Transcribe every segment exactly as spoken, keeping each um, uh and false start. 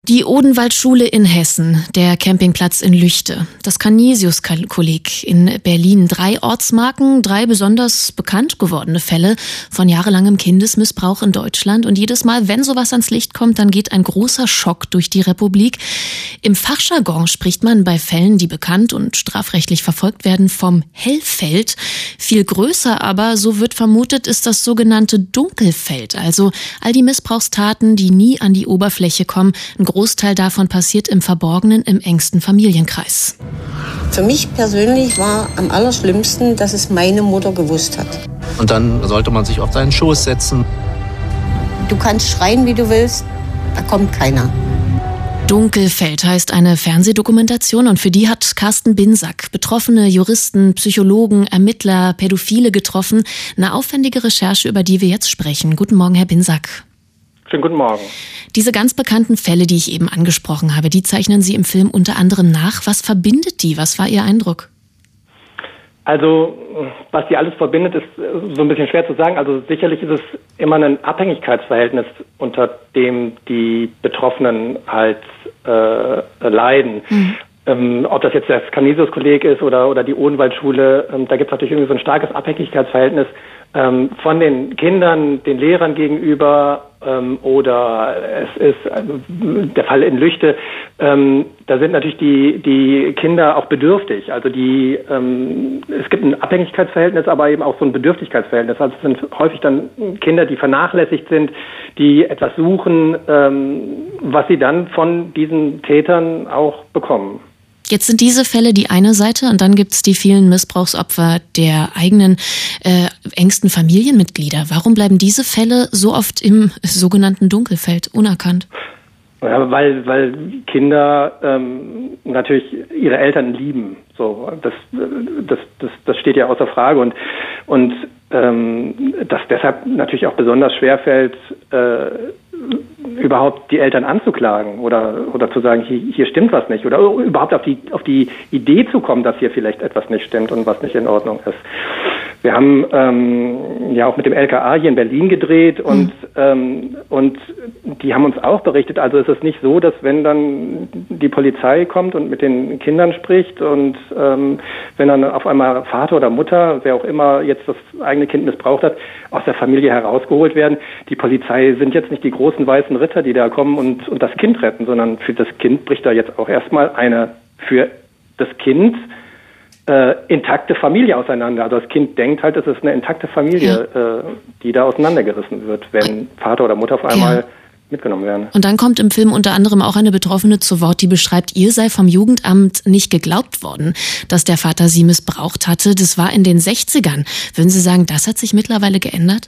Die Odenwaldschule in Hessen, der Campingplatz in Lüchte, das Canisius-Kolleg in Berlin. Drei Ortsmarken, drei besonders bekannt gewordene Fälle von jahrelangem Kindesmissbrauch in Deutschland. Und jedes Mal, wenn sowas ans Licht kommt, dann geht ein großer Schock durch die Republik. Im Fachjargon spricht man bei Fällen, die bekannt und strafrechtlich verfolgt werden, vom Hellfeld. Viel größer aber, so wird vermutet, ist das sogenannte Dunkelfeld. Also all die Missbrauchstaten, die nie an die Oberfläche kommen. Ein Großteil davon passiert im Verborgenen, im engsten Familienkreis. Für mich persönlich war am allerschlimmsten, dass es meine Mutter gewusst hat. Und dann sollte man sich auf seinen Schoß setzen. Du kannst schreien, wie du willst, da kommt keiner. Dunkelfeld heißt eine Fernsehdokumentation und für die hat Carsten Binsack betroffene Juristen, Psychologen, Ermittler, Pädophile getroffen. Eine aufwendige Recherche, über die wir jetzt sprechen. Guten Morgen, Herr Binsack. Schönen guten Morgen. Diese ganz bekannten Fälle, die ich eben angesprochen habe, die zeichnen Sie im Film unter anderem nach. Was verbindet die? Was war Ihr Eindruck? Also, was die alles verbindet, ist so ein bisschen schwer zu sagen. Also sicherlich ist es immer ein Abhängigkeitsverhältnis, unter dem die Betroffenen halt äh, leiden. Mhm. Ähm, ob das jetzt das Canisius-Kolleg ist oder, oder die Odenwaldschule, ähm, da gibt es natürlich irgendwie so ein starkes Abhängigkeitsverhältnis ähm, von den Kindern, den Lehrern gegenüber, ähm, oder es ist also der Fall in Lüchte, ähm, da sind natürlich die, die Kinder auch bedürftig. Also die, ähm, es gibt ein Abhängigkeitsverhältnis, aber eben auch so ein Bedürftigkeitsverhältnis. Also es sind häufig dann Kinder, die vernachlässigt sind, die etwas suchen, ähm, was sie dann von diesen Tätern auch bekommen. Jetzt sind diese Fälle die eine Seite und dann gibt es die vielen Missbrauchsopfer der eigenen äh, engsten Familienmitglieder. Warum bleiben diese Fälle so oft im sogenannten Dunkelfeld unerkannt? Ja, weil, weil Kinder ähm, natürlich ihre Eltern lieben. So, das, das, das, das steht ja außer Frage und und ähm, das deshalb natürlich auch besonders schwerfällt, äh, überhaupt die Eltern anzuklagen oder oder zu sagen, hier, hier stimmt was nicht oder überhaupt auf die auf die Idee zu kommen, dass hier vielleicht etwas nicht stimmt und was nicht in Ordnung ist. Wir haben ähm, ja auch mit dem L K A hier in Berlin gedreht und mhm. ähm, und die haben uns auch berichtet. Also es ist nicht so, dass wenn dann die Polizei kommt und mit den Kindern spricht und ähm, wenn dann auf einmal Vater oder Mutter, wer auch immer jetzt das eigene Kind missbraucht hat, aus der Familie herausgeholt werden. Die Polizei sind jetzt nicht die großen weißen Ritter, die da kommen und und das Kind retten, sondern für das Kind bricht da jetzt auch erstmal eine für das Kind Äh, intakte Familie auseinander. Also das Kind denkt halt, es ist eine intakte Familie, ja. äh, die da auseinandergerissen wird, wenn Vater oder Mutter auf einmal ja. mitgenommen werden. Und dann kommt im Film unter anderem auch eine Betroffene zu Wort, die beschreibt, ihr sei vom Jugendamt nicht geglaubt worden, dass der Vater sie missbraucht hatte. Das war in den sechzigern. Würden Sie sagen, das hat sich mittlerweile geändert?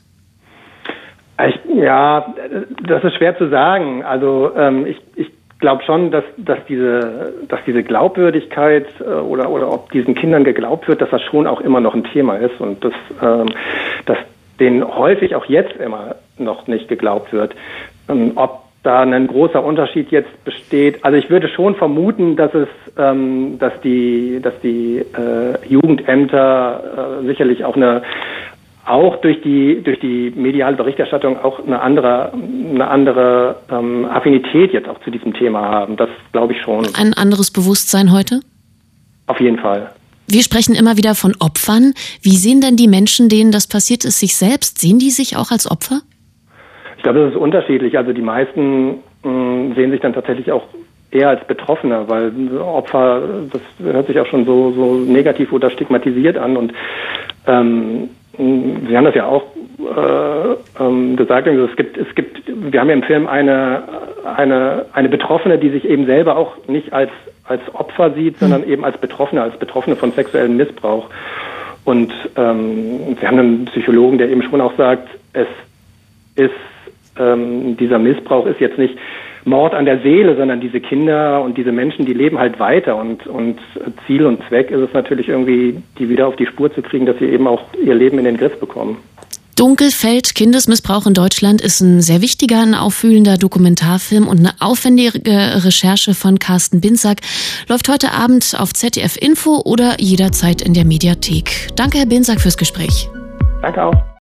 Ich, ja, das ist schwer zu sagen. Also ähm, ich, ich Ich glaube schon, dass, dass diese, dass diese Glaubwürdigkeit äh, oder, oder ob diesen Kindern geglaubt wird, dass das schon auch immer noch ein Thema ist und dass, ähm, dass denen häufig auch jetzt immer noch nicht geglaubt wird. Ähm, ob da ein großer Unterschied jetzt besteht, also ich würde schon vermuten, dass es, ähm, dass die, dass die äh, Jugendämter äh, sicherlich auch eine auch durch die durch die mediale Berichterstattung auch eine andere eine andere ähm, Affinität jetzt auch zu diesem Thema haben. Das glaube ich schon. Ein anderes Bewusstsein heute? Auf jeden Fall. Wir sprechen immer wieder von Opfern. Wie sehen denn die Menschen, denen das passiert ist, sich selbst? Sehen die sich auch als Opfer? Ich glaube, das ist unterschiedlich. Also die meisten mh, sehen sich dann tatsächlich auch eher als Betroffene, weil Opfer, das hört sich auch schon so so negativ oder stigmatisiert an und ähm, Sie haben das ja auch äh, ähm, gesagt. Also es gibt, es gibt, wir haben ja im Film eine eine eine Betroffene, die sich eben selber auch nicht als als Opfer sieht, sondern eben als Betroffene, als Betroffene von sexuellem Missbrauch. Und ähm, wir haben einen Psychologen, der eben schon auch sagt, es ist ähm, dieser Missbrauch ist jetzt nicht Mord an der Seele, sondern diese Kinder und diese Menschen, die leben halt weiter und und Ziel und Zweck ist es natürlich irgendwie, die wieder auf die Spur zu kriegen, dass sie eben auch ihr Leben in den Griff bekommen. Dunkelfeld, Kindesmissbrauch in Deutschland ist ein sehr wichtiger, ein aufwühlender Dokumentarfilm und eine aufwendige Recherche von Carsten Binsack läuft heute Abend auf Z D F Info oder jederzeit in der Mediathek. Danke, Herr Binsack, fürs Gespräch. Danke auch.